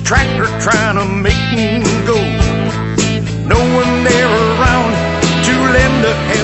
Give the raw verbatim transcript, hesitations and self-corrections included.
tractor trying to make me go. No one there around to lend a hand.